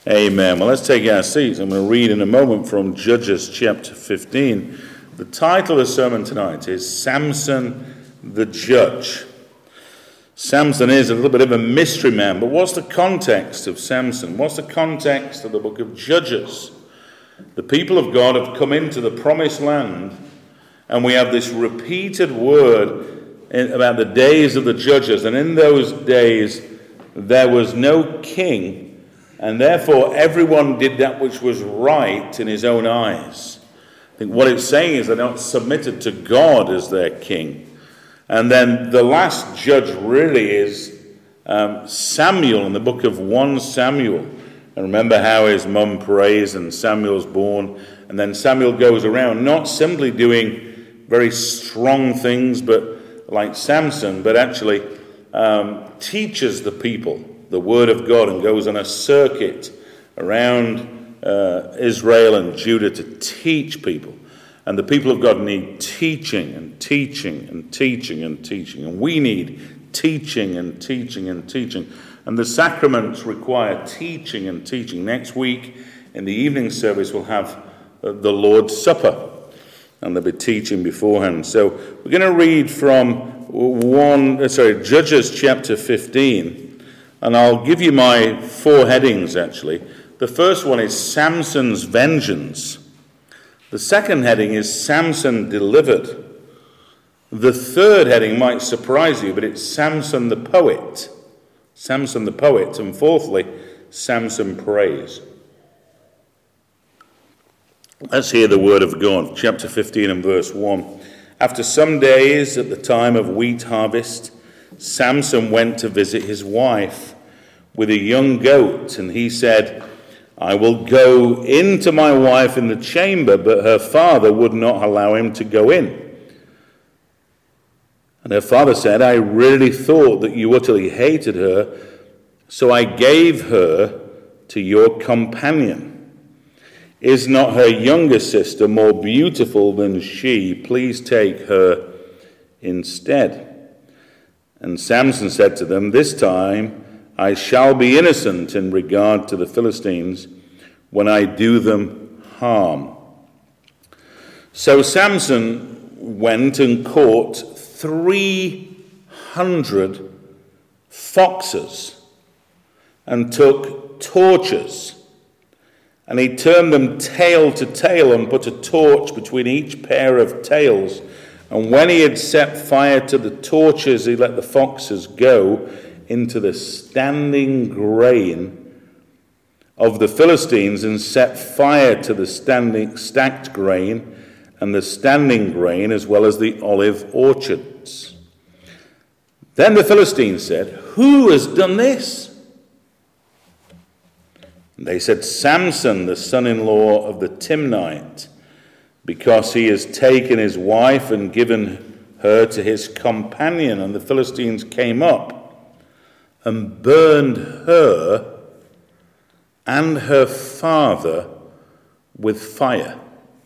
Amen. Well, let's take our seats. I'm going to read in a moment from Judges chapter 15. The title of the sermon tonight is Samson the Judge. Samson is a little bit of a mystery man, but what's the context of Samson? What's the context of the book of Judges? The people of God have come into the promised land, and we have this repeated word about the days of the judges. And in those days, there was no king, and therefore everyone did that which was right in his own eyes. I think what it's saying is they're not submitted to God as their king. And then the last judge really is Samuel in the book of 1 Samuel. And remember how his mum prays and Samuel's born. And then Samuel goes around not simply doing very strong things, but like Samson, but actually teaches the people the word of God and goes on a circuit around Israel and Judah to teach people. And the people of God need teaching and teaching and teaching and teaching. And we need teaching and teaching and teaching. And the sacraments require teaching and teaching. Next week in the evening service we'll have the Lord's Supper. And they'll be teaching beforehand. So we're going to read from Judges chapter 15. And I'll give you my 4 headings, actually. The first one is Samson's vengeance. The second heading is Samson delivered. The third heading might surprise you, but it's Samson the poet. Samson the poet. And fourthly, Samson prays. Let's hear the word of God. Chapter 15 and verse 1. After some days, at the time of wheat harvest, Samson went to visit his wife with a young goat, and he said, I will go in to my wife in the chamber, but her father would not allow him to go in. And her father said, I really thought that you utterly hated her, so I gave her to your companion. Is not her younger sister more beautiful than she? Please take her instead. And Samson said to them, this time I shall be innocent in regard to the Philistines when I do them harm. So Samson went and caught 300 foxes and took torches. And he turned them tail to tail and put a torch between each pair of tails. And when he had set fire to the torches, he let the foxes go into the standing grain of the Philistines and set fire to the stacked grain and the standing grain as well as the olive orchards. Then the Philistines said, who has done this? And they said, Samson, the son-in-law of the Timnite, because he has taken his wife and given her to his companion. And the Philistines came up and burned her and her father with fire.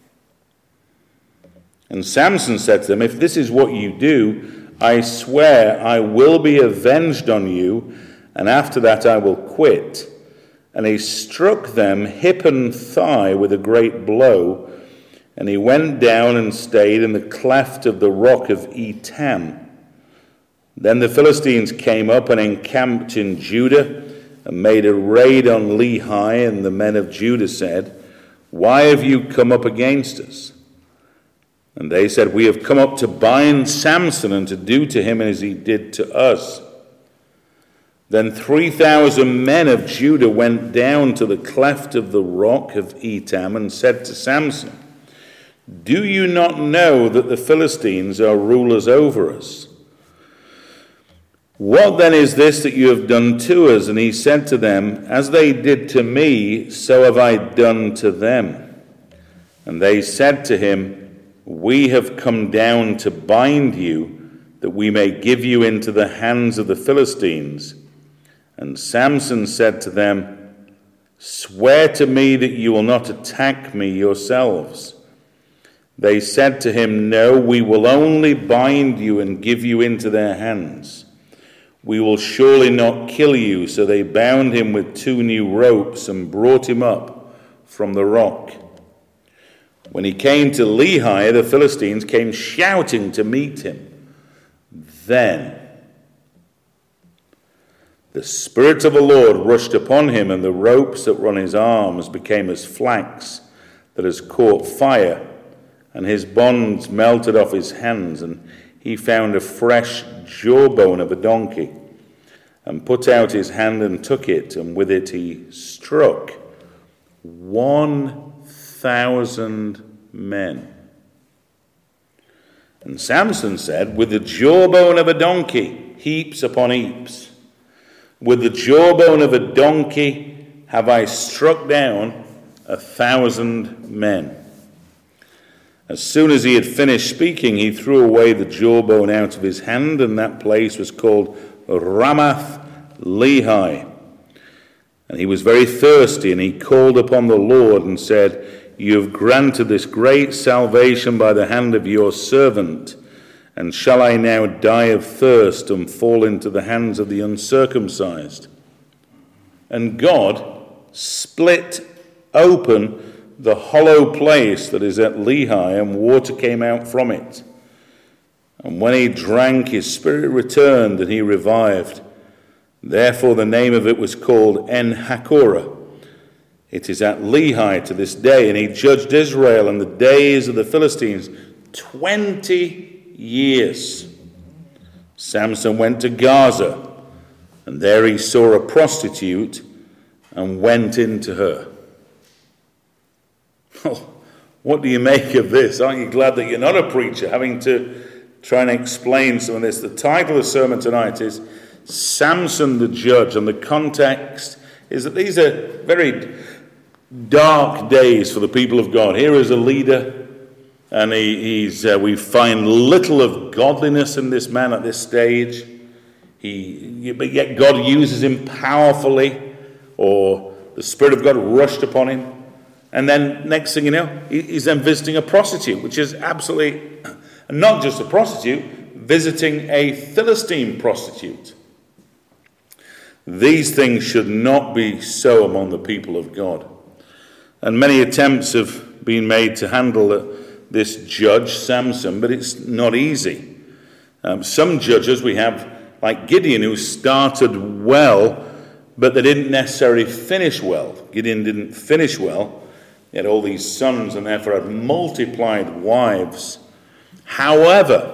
And Samson said to them, if this is what you do, I swear I will be avenged on you, and after that I will quit. And he struck them hip and thigh with a great blow, and he went down and stayed in the cleft of the rock of Etam. Then the Philistines came up and encamped in Judah and made a raid on Lehi, and the men of Judah said, why have you come up against us? And they said, we have come up to bind Samson and to do to him as he did to us. Then 3,000 men of Judah went down to the cleft of the rock of Etam and said to Samson, do you not know that the Philistines are rulers over us? What then is this that you have done to us? And he said to them, as they did to me, so have I done to them. And they said to him, we have come down to bind you, that we may give you into the hands of the Philistines. And Samson said to them, swear to me that you will not attack me yourselves. They said to him, no, we will only bind you and give you into their hands. "We will surely not kill you." So they bound him with 2 new ropes and brought him up from the rock. When he came to Lehi, the Philistines came shouting to meet him. Then the Spirit of the Lord rushed upon him, and the ropes that were on his arms became as flax that has caught fire, and his bonds melted off his hands, and he found a fresh jawbone of a donkey, and put out his hand and took it, and with it he struck 1,000 men. And Samson said, "With the jawbone of a donkey, heaps upon heaps. With the jawbone of a donkey have I struck down 1,000 men." As soon as he had finished speaking, he threw away the jawbone out of his hand, and that place was called Ramath Lehi. And he was very thirsty, and he called upon the Lord and said, "You have granted this great salvation by the hand of your servant. And shall I now die of thirst and fall into the hands of the uncircumcised?" And God split open the hollow place that is at Lehi, and water came out from it. And when he drank, his spirit returned, and he revived. Therefore the name of it was called En-Hakkore. It is at Lehi to this day. And he judged Israel in the days of the Philistines 20 years. Samson went to Gaza, and there he saw a prostitute and went into her. What do you make of this? Aren't you glad that you're not a preacher, having to try and explain some of this? The title of the sermon tonight is Samson the Judge, and the context is that these are very dark days for the people of God. Here is a leader, and we find little of godliness in this man at this stage. But yet God uses him powerfully, or the Spirit of God rushed upon him. And then next thing you know, he's then visiting a prostitute, which is absolutely, and not just a prostitute, visiting a Philistine prostitute. These things should not be so among the people of God. And many attempts have been made to handle this judge, Samson, but it's not easy. Some judges we have, like Gideon, who started well, but they didn't necessarily finish well. Gideon didn't finish well. He had all these sons and therefore had multiplied wives. However,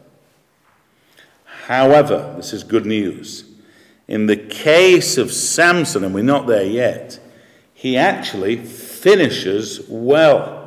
this is good news. In the case of Samson, and we're not there yet, he actually finishes well.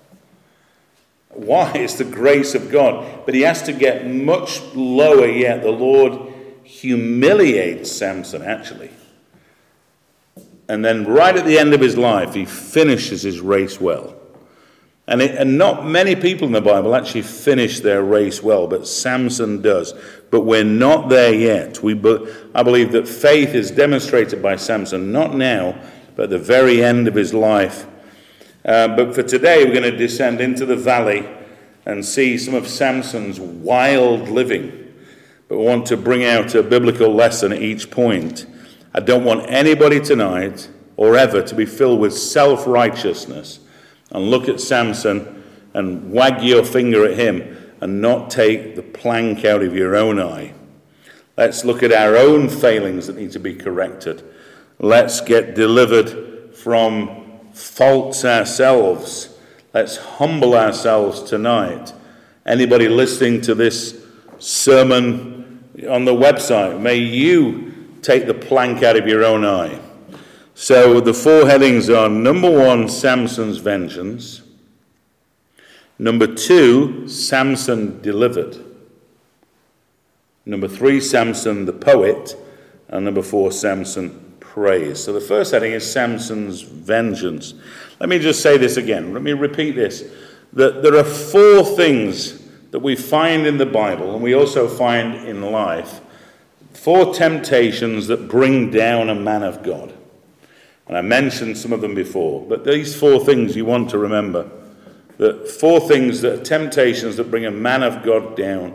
Why? It's the grace of God. But he has to get much lower yet. The Lord humiliates Samson, actually. And then right at the end of his life, he finishes his race well. And not many people in the Bible actually finish their race well, but Samson does. But we're not there yet. I believe that faith is demonstrated by Samson, not now, but at the very end of his life. But for today, we're going to descend into the valley and see some of Samson's wild living. But we want to bring out a biblical lesson at each point. I don't want anybody tonight or ever to be filled with self-righteousness and look at Samson and wag your finger at him and not take the plank out of your own eye. Let's look at our own failings that need to be corrected. Let's get delivered from faults ourselves. Let's humble ourselves tonight. Anybody listening to this sermon on the website, may you take the plank out of your own eye. So the 4 headings are: number 1, Samson's vengeance; number 2, Samson delivered; number 3, Samson the poet; and number 4, Samson praise. So the first heading is Samson's vengeance. Let me just say this again. Let me repeat this. That there are 4 things that we find in the Bible, and we also find in life, 4 temptations that bring down a man of God. And I mentioned some of them before, but these 4 things you want to remember. The 4 things that are temptations that bring a man of God down.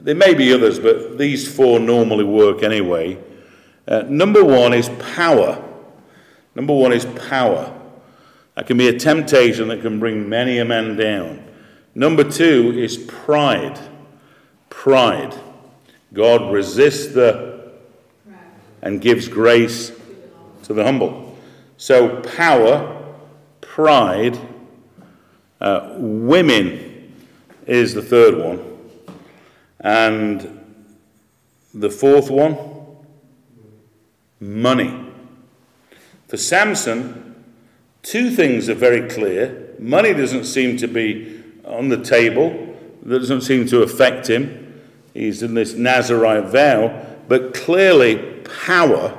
There may be others, but these four normally work anyway. Number one is power. Number one is power. That can be a temptation that can bring many a man down. Number two is pride. Pride. God resists and gives grace to the humble. So power, pride, women is the third one. And the fourth one, money. For Samson, two things are very clear. Money doesn't seem to be on the table. That doesn't seem to affect him. He's in this Nazirite vow. But clearly, power.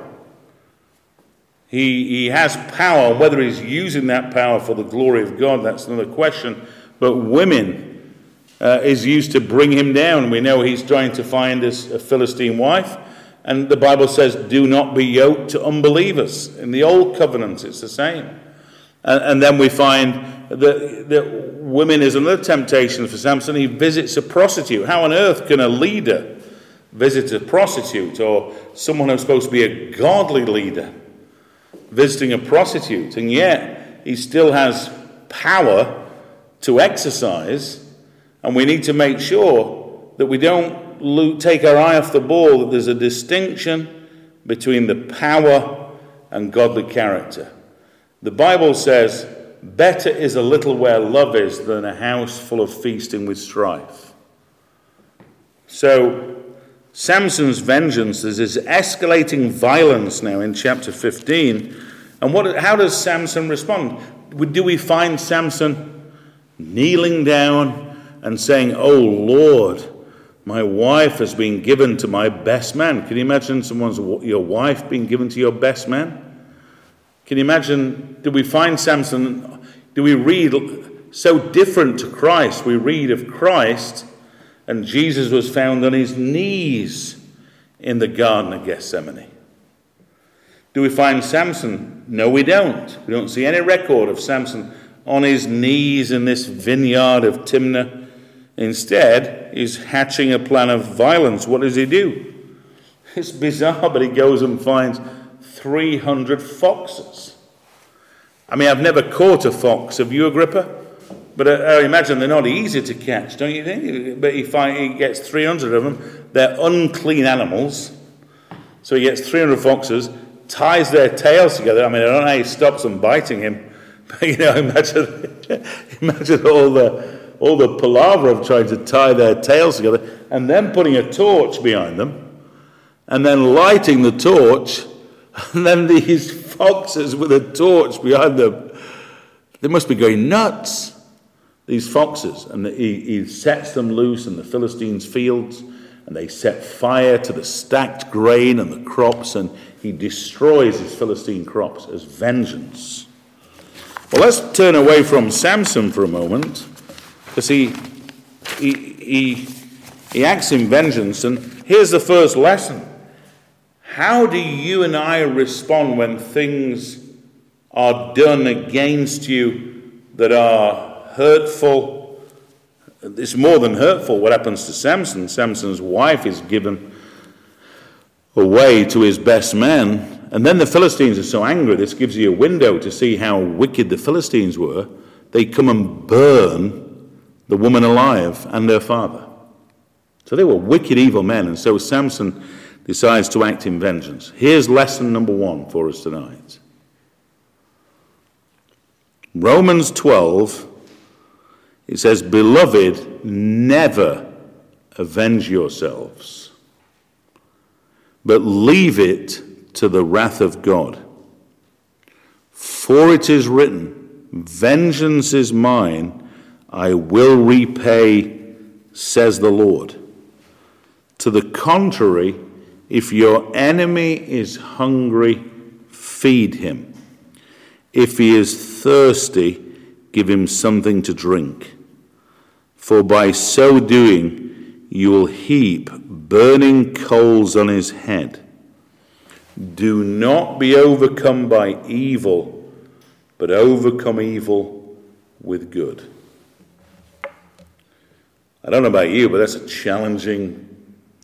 He has power. Whether he's using that power for the glory of God, that's another question. But women is used to bring him down. We know he's trying to find a Philistine wife. And the Bible says, do not be yoked to unbelievers. In the old covenant, it's the same. And then we find that women is another temptation for Samson. He visits a prostitute. How on earth can a leader visit a prostitute, or someone who's supposed to be a godly leader visiting a prostitute? And yet, he still has power to exercise. And we need to make sure that we don't take our eye off the ball, that there's a distinction between the power and godly character. The Bible says, better is a little where love is than a house full of feasting with strife. So, Samson's vengeance is his escalating violence now in chapter 15. And how does Samson respond? Do we find Samson kneeling down and saying, "Oh Lord, my wife has been given to my best man"? Can you imagine your wife being given to your best man? Can you imagine, do we find Samson, do we read so different to Christ? We read of Christ, and Jesus was found on his knees in the Garden of Gethsemane. Do we find Samson? No, we don't. We don't see any record of Samson on his knees in this vineyard of Timnah. Instead, he's hatching a plan of violence. What does he do? It's bizarre, but he goes and finds 300 foxes. I mean, I've never caught a fox. Have you, Agrippa? But I imagine they're not easy to catch, don't you think? But he gets 300 of them. They're unclean animals. So he gets 300 foxes, ties their tails together. I mean, I don't know how he stops them biting him. But, imagine all the palaver of trying to tie their tails together, and then putting a torch behind them, and then lighting the torch, and then these foxes with a torch behind them. They must be going nuts, these foxes. And he sets them loose in the Philistines' fields, and they set fire to the stacked grain and the crops, and he destroys his Philistine crops as vengeance. Well, let's turn away from Samson for a moment, because he acts in vengeance. And here's the first lesson. How do you and I respond when things are done against you that are hurtful? It's more than hurtful what happens to Samson. Samson's wife is given away to his best man. And then the Philistines are so angry, this gives you a window to see how wicked the Philistines were. They come and burn the woman alive and her father. So they were wicked, evil men. And so Samson decides to act in vengeance. Here's lesson number 1 for us tonight. Romans 12, it says, "Beloved, never avenge yourselves, but leave it to the wrath of God. For it is written, vengeance is mine, I will repay, says the Lord. To the contrary, if your enemy is hungry, feed him. If he is thirsty, give him something to drink. For by so doing, you will heap burning coals on his head. Do not be overcome by evil, but overcome evil with good." I don't know about you, but that's a challenging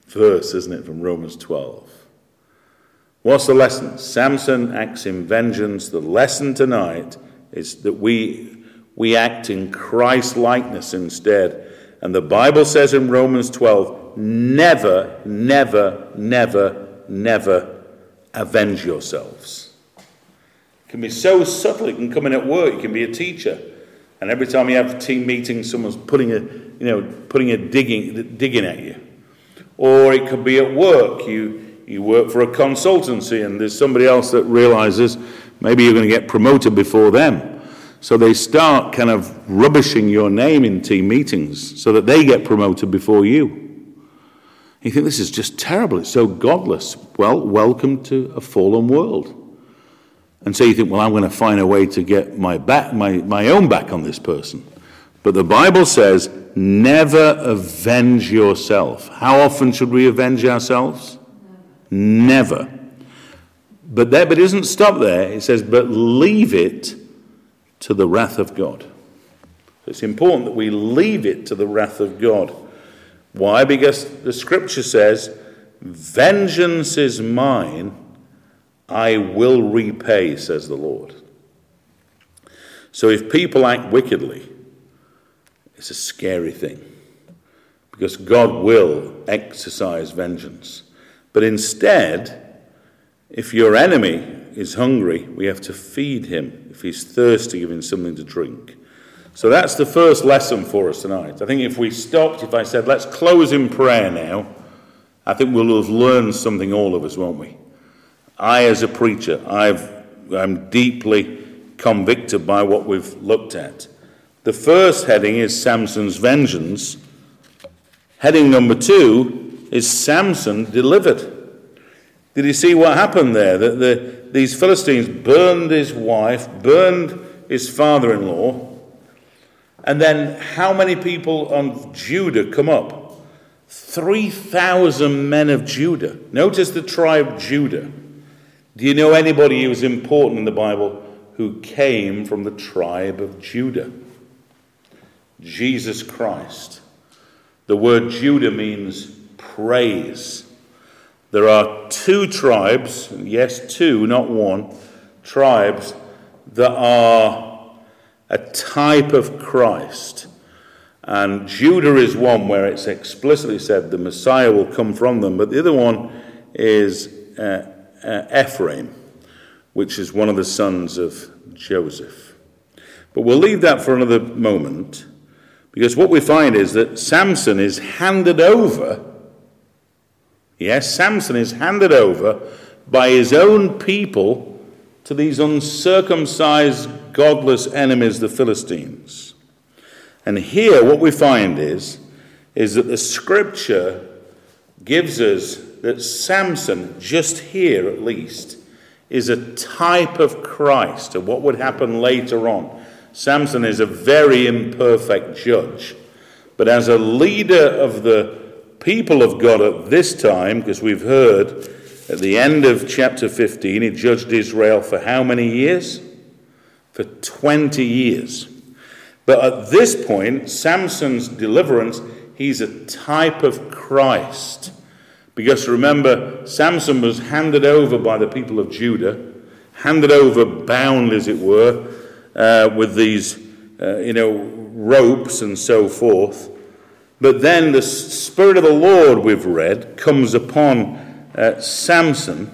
verse, isn't it, from Romans 12. What's the lesson? Samson acts in vengeance. The lesson tonight is that we act in Christ-likeness instead. And the Bible says in Romans 12, never, never, never, never avenge yourselves. It can be so subtle. It can come in at work. You can be a teacher, and every time you have a team meeting, someone's putting a digging at you. Or it could be at work. You work for a consultancy, and there's somebody else that realizes maybe you're going to get promoted before them. So they start kind of rubbishing your name in team meetings so that they get promoted before you. You think, this is just terrible. It's so godless. Well, welcome to a fallen world. And so you think, well, I'm going to find a way to get my own back on this person. But the Bible says, never avenge yourself. How often should we avenge ourselves? Never. But it doesn't stop there. It says, but leave it to the wrath of God. It's important that we leave it to the wrath of God. Why? Because the scripture says, vengeance is mine, I will repay, says the Lord. So if people act wickedly, it's a scary thing, because God will exercise vengeance. But instead, if your enemy is hungry, we have to feed him. If he's thirsty, give him something to drink. So that's the first lesson for us tonight. I think if I said, let's close in prayer now, I think we'll have learned something, all of us, won't we? I, as a preacher, I'm deeply convicted by what we've looked at. The first heading is Samson's vengeance. Heading number 2 is Samson delivered. Did you see what happened there? That these Philistines burned his wife, burned his father-in-law, and then how many people on Judah come up? 3,000 men of Judah. Notice the tribe Judah. Do you know anybody who was important in the Bible who came from the tribe of Judah? Jesus Christ. The word Judah means praise. There are 2 tribes, yes, 2, not 1, tribes that are a type of Christ. And Judah is one where it's explicitly said the Messiah will come from them. But the other one is Ephraim, which is one of the sons of Joseph. But we'll leave that for another moment, because what we find is that Samson is handed over. Yes, Samson is handed over by his own people to these uncircumcised, godless enemies, the Philistines. And here what we find is that the scripture gives us that Samson, just here at least, is a type of Christ, of what would happen later on. Samson is a very imperfect judge, but as a leader of the people of God at this time, because we've heard at the end of chapter 15, he judged Israel for how many years? For 20 years. But at this point, Samson's deliverance, he's a type of Christ. Because remember, Samson was handed over by the people of Judah, handed over bound, as it were, with these, ropes and so forth. But then the Spirit of the Lord, we've read, comes upon Samson.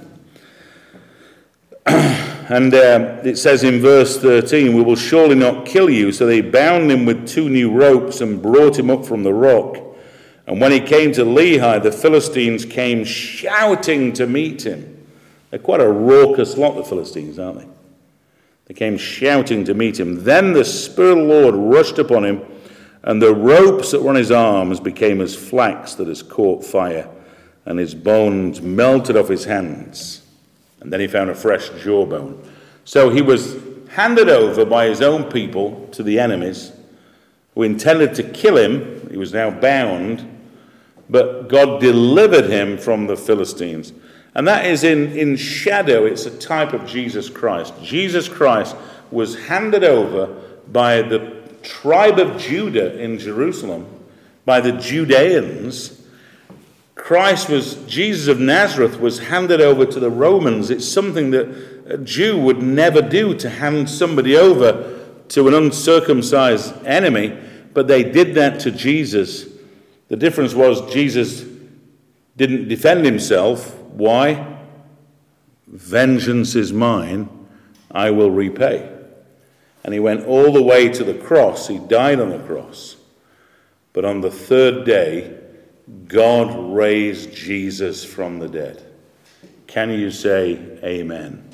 And it says in verse 13, we will surely not kill you. So they bound him with 2 new ropes and brought him up from the rock. And when he came to Lehi, the Philistines came shouting to meet him. They're quite a raucous lot, the Philistines, aren't they? They came shouting to meet him. Then the Spirit of the Lord rushed upon him, and the ropes that were on his arms became as flax that has caught fire, and his bones melted off his hands. And then he found a fresh jawbone. So he was handed over by his own people to the enemies who intended to kill him. He was now bound, but God delivered him from the Philistines. And that is in shadow, it's a type of Jesus Christ. Jesus Christ was handed over by the tribe of Judah in Jerusalem, by the Judeans, Jesus of Nazareth was handed over to the Romans. It's something that a Jew would never do, to hand somebody over to an uncircumcised enemy, but they did that to Jesus. The difference was Jesus didn't defend himself. Why? Vengeance is mine, I will repay. And he went all the way to the cross. He died on the cross. But on the third day, God raised Jesus from the dead. Can you say amen?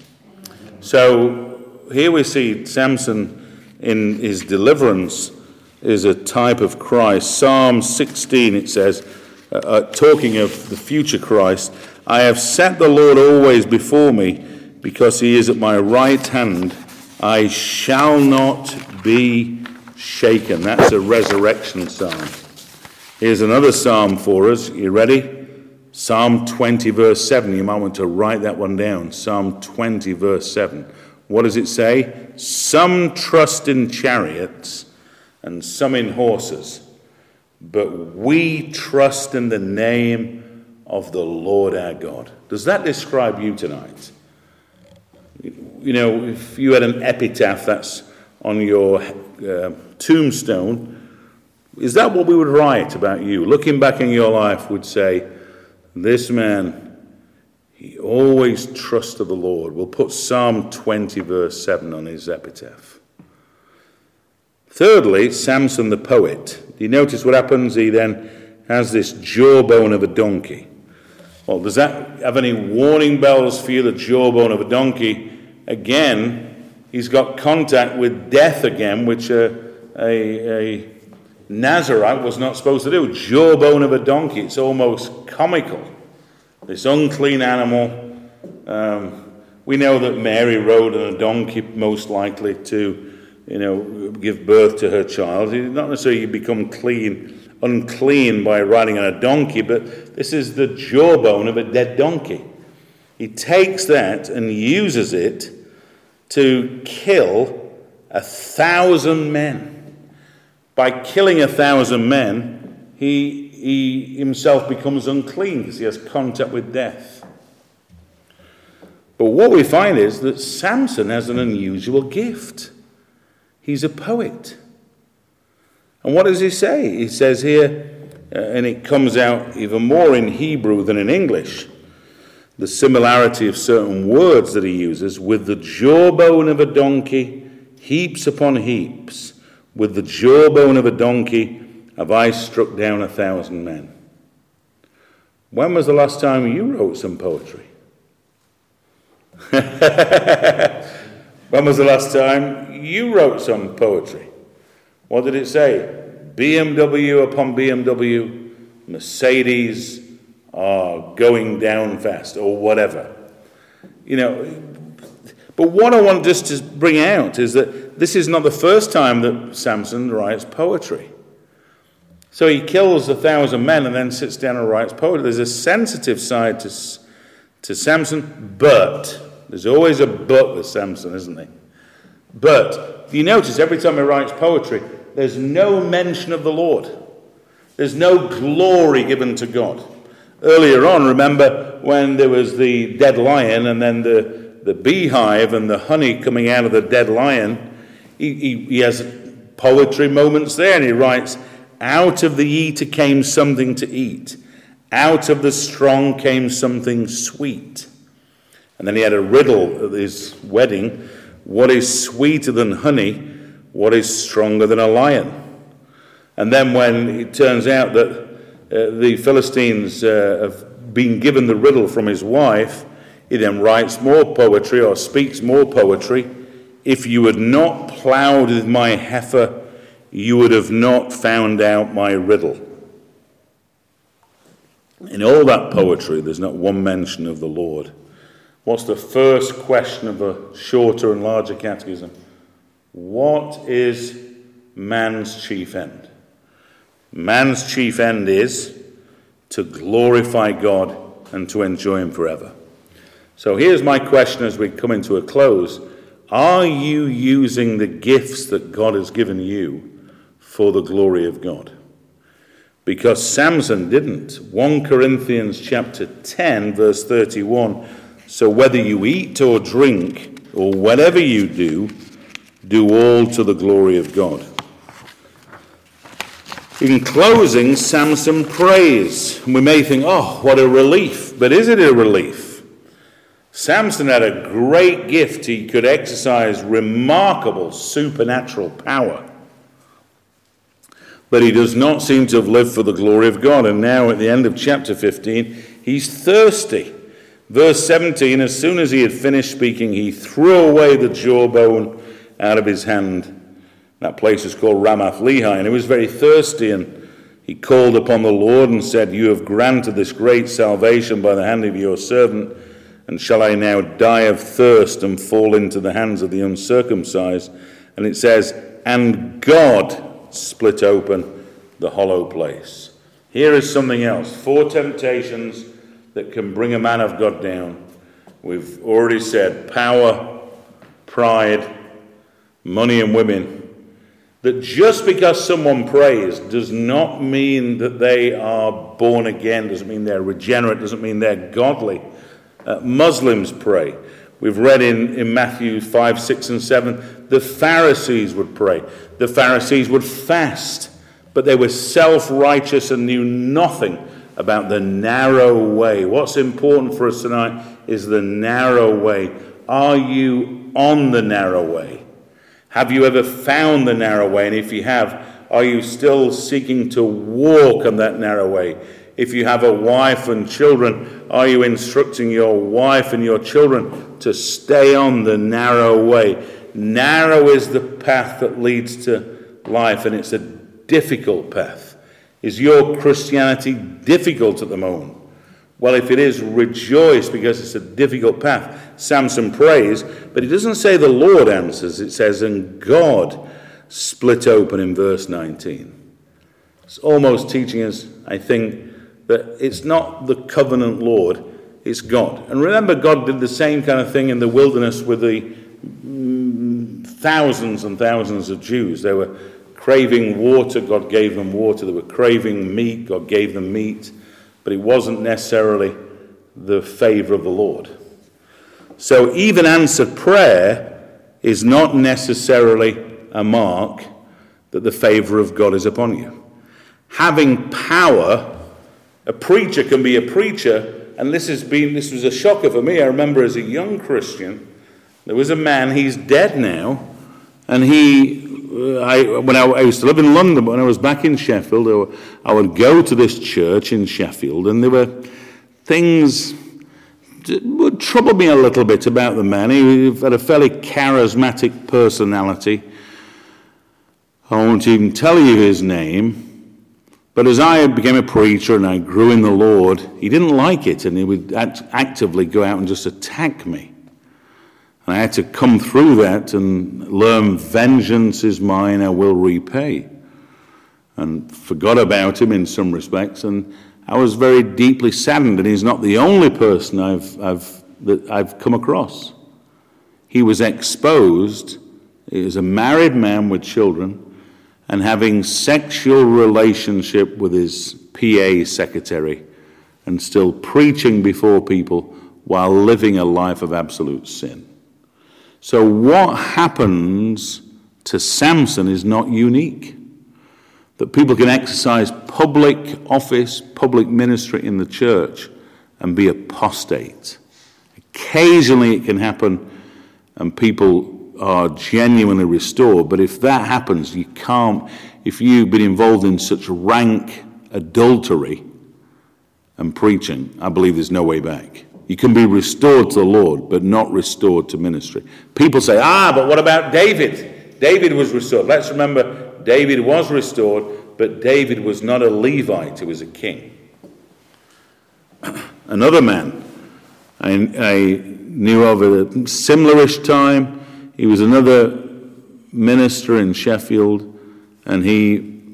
So here we see Samson in his deliverance is a type of Christ. Psalm 16, it says, talking of the future Christ, I have set the Lord always before me, because he is at my right hand. I shall not be shaken. That's a resurrection psalm. Here's another psalm for us. You ready? Psalm 20, verse 7. You might want to write that one down. Psalm 20, verse 7. What does it say? Some trust in chariots and some in horses, but we trust in the name of the Lord our God. Does that describe you tonight? You know, if you had an epitaph that's on your tombstone, is that what we would write about you? Looking back in your life, would say, this man, he always trusted the Lord. We'll put Psalm 20, verse 7 on his epitaph. Thirdly, Samson the poet. Do you notice what happens? He then has this jawbone of a donkey. Well, does that have any warning bells for you, the jawbone of a donkey? Again, he's got contact with death again, which a Nazarite was not supposed to do. Jawbone of a donkey. It's almost comical. This unclean animal. We know that Mary rode on a donkey, most likely to, give birth to her child. Not necessarily you become unclean by riding on a donkey, but this is the jawbone of a dead donkey. He takes that and uses it to kill 1,000 men. By killing 1,000 men, he himself becomes unclean because he has contact with death. But what we find is that Samson has an unusual gift. He's a poet. And what does he say? He says here, and it comes out even more in Hebrew than in English, the similarity of certain words that he uses. With the jawbone of a donkey, heaps upon heaps. With the jawbone of a donkey have I struck down 1,000 men. When was the last time you wrote some poetry? When was the last time you wrote some poetry? What did it say? BMW upon BMW, Mercedes are going down fast, or whatever. But what I want just to bring out is that this is not the first time that Samson writes poetry. So he kills 1,000 men and then sits down and writes poetry. There's a sensitive side to Samson, but there's always a but with Samson, isn't there? But you notice every time he writes poetry, there's no mention of the Lord. There's no glory given to God. Earlier on, remember when there was the dead lion and then the beehive and the honey coming out of the dead lion, he has poetry moments there, and he writes, out of the eater came something to eat. Out of the strong came something sweet. And then he had a riddle at his wedding. What is sweeter than honey? What is stronger than a lion? And then when it turns out that the Philistines have been given the riddle from his wife, he then writes more poetry or speaks more poetry. If you had not plowed with my heifer, you would have not found out my riddle. In all that poetry, there's not one mention of the Lord. What's the first question of a shorter and larger catechism? What is man's chief end? Man's chief end is to glorify God and to enjoy him forever. So here's my question as we come into a close. Are you using the gifts that God has given you for the glory of God? because Samson didn't. 1 Corinthians chapter 10, verse 31, so whether you eat or drink or whatever you do, do all to the glory of God. In closing, Samson prays. We may think, oh, what a relief. But is it a relief? Samson had a great gift. He could exercise remarkable supernatural power. But he does not seem to have lived for the glory of God. And now at the end of chapter 15, he's thirsty. Verse 17, as soon as he had finished speaking, he threw away the jawbone out of his hand. That place is called Ramath Lehi. And he was very thirsty, and he called upon the Lord and said, you have granted this great salvation by the hand of your servant, and shall I now die of thirst and fall into the hands of the uncircumcised? And it says, and God split open the hollow place. Here is something else. 4 temptations that can bring a man of God down. We've already said power, pride, money and women. That just because someone prays does not mean that they are born again, doesn't mean they're regenerate, doesn't mean they're godly. Muslims pray. We've read in Matthew 5, 6 and 7, the Pharisees would pray. The Pharisees would fast, but they were self-righteous and knew nothing about the narrow way. What's important for us tonight is the narrow way. Are you on the narrow way? Have you ever found the narrow way? And if you have, are you still seeking to walk on that narrow way? If you have a wife and children, are you instructing your wife and your children to stay on the narrow way? Narrow is the path that leads to life, and it's a difficult path. Is your Christianity difficult at the moment? Well, if it is, rejoice, because it's a difficult path. Samson prays, but it doesn't say the Lord answers. It says, and God split open in verse 19. It's almost teaching us, I think, that it's not the covenant Lord, it's God. And remember, God did the same kind of thing in the wilderness with the thousands and thousands of Jews. They were craving water, God gave them water. They were craving meat, God gave them meat. But it wasn't necessarily the favor of the Lord. So even answered prayer is not necessarily a mark that the favor of God is upon you. Having power, a preacher can be a preacher, and this was a shocker for me. I remember as a young Christian, there was a man, he's dead now, and when I used to live in London, but when I was back in Sheffield, I would go to this church in Sheffield, and there were things that would trouble me a little bit about the man. He had a fairly charismatic personality. I won't even tell you his name, but as I became a preacher and I grew in the Lord, he didn't like it, and he would actively go out and just attack me. And I had to come through that and learn vengeance is mine, I will repay. And forgot about him in some respects, and I was very deeply saddened, and he's not the only person I've come across. He was exposed. He was a married man with children and having sexual relationship with his PA secretary and still preaching before people while living a life of absolute sin. So what happens to Samson is not unique. That people can exercise public office, public ministry in the church and be apostate. Occasionally it can happen and people are genuinely restored. But if that happens, you can't, if you've been involved in such rank adultery and preaching, I believe there's no way back. You can be restored to the Lord, but not restored to ministry. People say, but what about David? David was restored. Let's remember, David was restored, but David was not a Levite, he was a king. Another man I knew of at a similar-ish time, he was another minister in Sheffield, and he,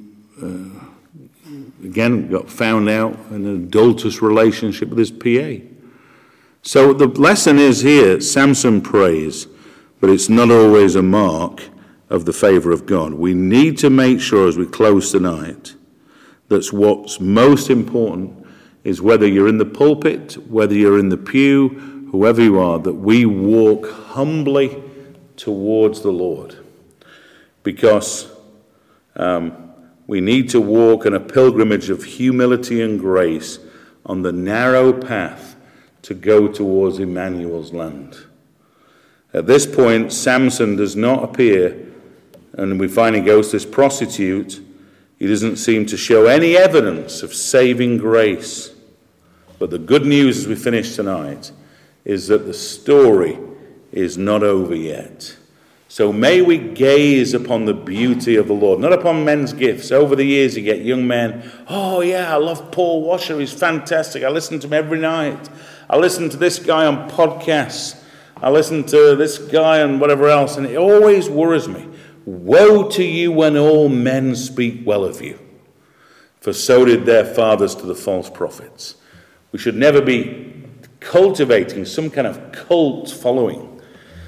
again, got found out in an adulterous relationship with his PA. So the lesson is here, Samson prays, but it's not always a mark of the favor of God. We need to make sure as we close tonight that's what's most important, is whether you're in the pulpit, whether you're in the pew, whoever you are, that we walk humbly towards the Lord. Because we need to walk in a pilgrimage of humility and grace on the narrow path to go towards Emmanuel's land. At this point, Samson does not appear, and we find he goes to this prostitute. He doesn't seem to show any evidence of saving grace. But the good news as we finish tonight is that the story is not over yet. So may we gaze upon the beauty of the Lord, not upon men's gifts. Over the years you get young men, oh yeah, I love Paul Washer, he's fantastic. I listen to him every night. I listen to this guy on podcasts. I listen to this guy and whatever else, and it always worries me. Woe to you when all men speak well of you, for so did their fathers to the false prophets. We should never be cultivating some kind of cult following.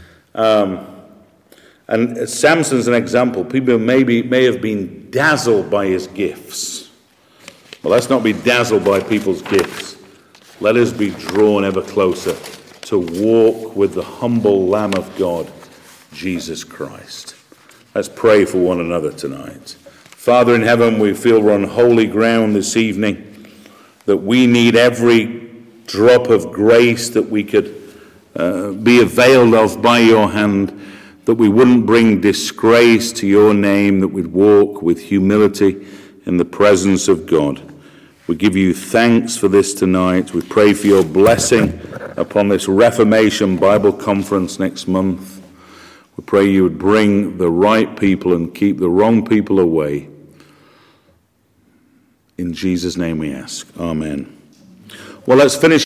And Samson's an example. People may have been dazzled by his gifts. Well, let's not be dazzled by people's gifts. Let us be drawn ever closer to walk with the humble Lamb of God, Jesus Christ. Let's pray for one another tonight. Father in heaven, we feel we're on holy ground this evening, that we need every drop of grace that we could be availed of by your hand, that we wouldn't bring disgrace to your name, that we'd walk with humility in the presence of God. We give you thanks for this tonight. We pray for your blessing upon this Reformation Bible Conference next month. We pray you would bring the right people and keep the wrong people away. In Jesus' name we ask. Amen. Well, let's finish.